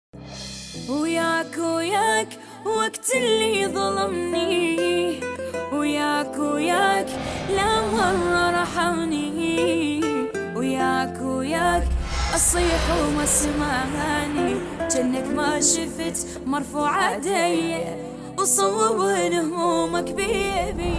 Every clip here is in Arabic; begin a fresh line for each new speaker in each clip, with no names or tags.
وياك وقت اللي ظلمني، وياك لا مرة رحمني، وياك أصيح وما سمعني، جنك ما شفت مرفوعة يدي وصوب همومك بيبي.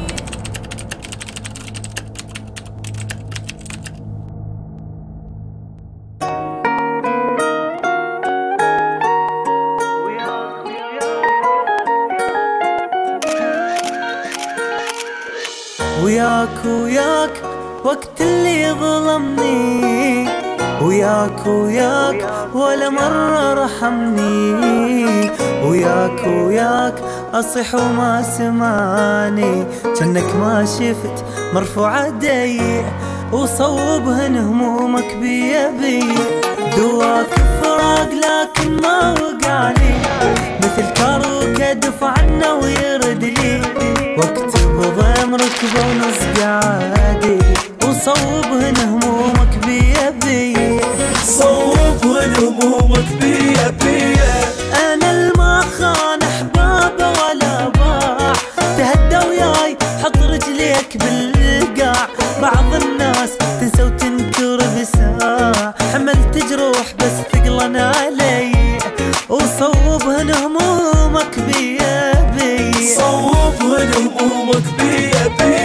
وياك وقت اللي ظلمني، وياك ولا مرة رحمني، وياك أصيح وما سمعني، جنك ما شفت مرفوعة يدي وصوبهن همومك بيبي. دواك فراق لكن ما وقعني، مثل كاروكة دفع عنا ويرد لي، واكتب ضم ركبه ونص قعادي وصوبهن همومك بيبي.
صوبهن همومك بيبي.
انا الما خان احبابه ولا باع، تهدى وياي حط رجليك بالقاع، بعض الناس تنسى وتنكر بساع، حملت جروح بس ثقلن علي وصوبهن همومك بيبي.
صوبهن همومك بيبي.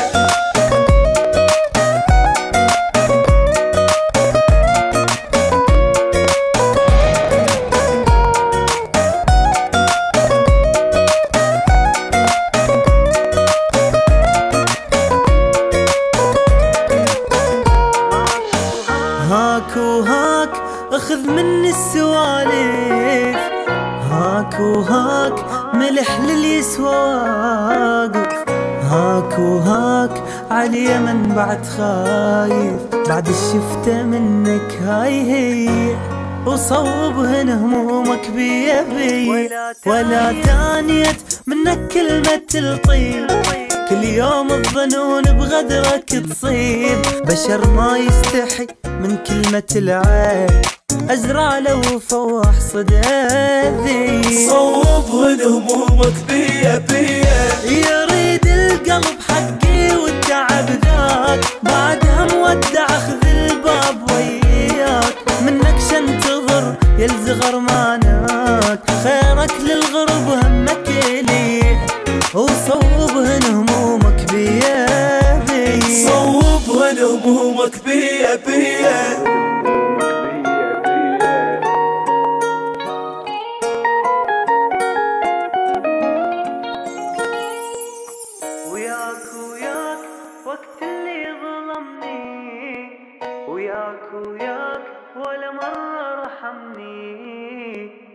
هاك اخذ مني السوالف، هاك ملح لليسوى واقف، هاك علي من بعد خايف، بعد الشفته منك هاي هي وصوبهن همومك بيبي. ولا تانيت منك كلمة الطيب، كل يوم الظنون بغدرك تصيب، بشر ما يستحي من كلمة العيب، أزرع له وفوح صداذي.
صوبهن همومك بيبي.
يريد القلب حقي والتعب ذاك، بعدها مودع اخذ الباب وياك، منك شنتظر يا الزغر ماناك، خيرك للغرب همك لي وصوبهن همومك بيبي.
صوبهن همومك بيبي.
وياك وقت اللي ظلمني، وياك ولا مرة رحمني.